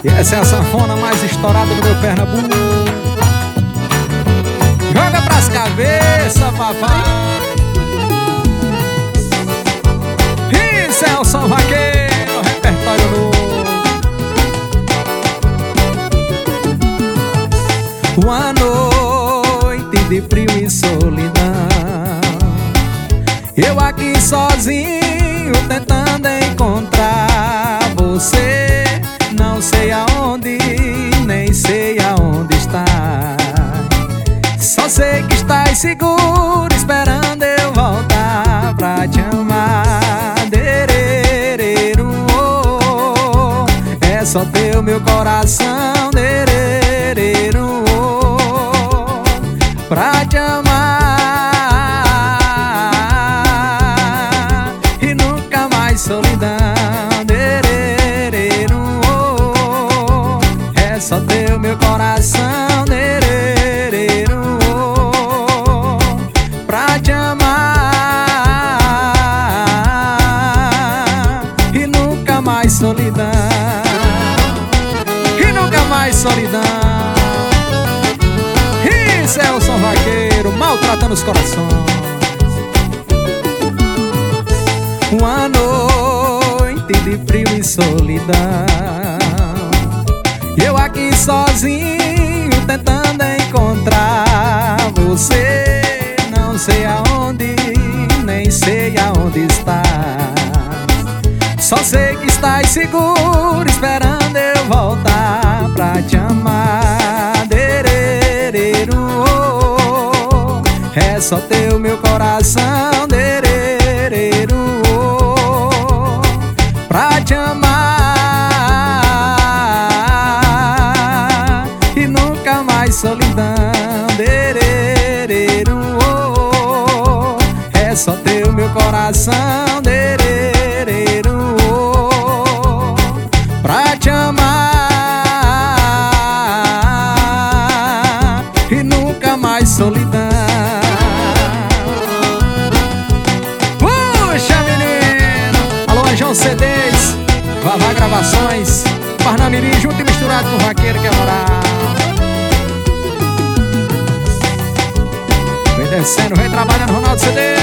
E essa é a sanfona mais estourada do meu Pernambuco. Joga pras cabeças, papai. Isso é o som vaqueiro, repertório novo. Uma noite de frio e solidão, eu aqui sozinho tentando encontrar você. Não sei aonde, nem sei aonde está. Só sei que estás seguro, esperando eu voltar pra te amar. Derereru, oh, é só teu meu coração. Derereru, oh, pra te amar e nunca mais solidão. Só teu meu coração, derereru, oh, pra te amar e nunca mais solidão, e nunca mais solidão. Isso é o som vaqueiro, maltratando os corações. Uma noite de frio e solidão, eu aqui sozinho tentando encontrar você. Não sei aonde, nem sei aonde está. Só sei que estás seguro, esperando eu voltar pra te amar. Derereru, oh, é só teu meu coração. Derereru, oh, pra te amar solidão. Derereru, oh, é só teu meu coração. Derereru, oh, pra te amar e nunca mais solidão. Puxa, menino! Alô, Anjão CDs, Vavá Gravações, Parnamirim, junto e misturado com o vaqueiro que é moral. Descendo, vem trabalhando, Ronaldo CD.